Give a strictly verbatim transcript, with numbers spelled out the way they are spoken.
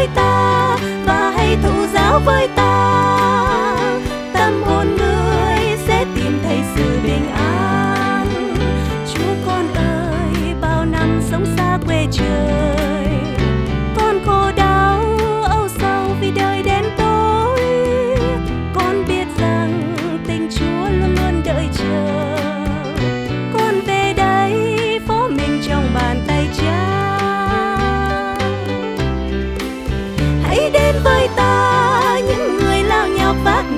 với ta và hãy thụ giáo với ta. Tâm hồn người sẽ tìm thấy sự bình an. Chúa con ơi, bao năm sống xa quê trời, con khổ đau âu sầu vì đời đen tối. Con biết rằng tình Chúa luôn luôn đợi chờ. Con về đây phó mình trong bàn tay Cha. Hãy đến với ta những người lao nhọc vác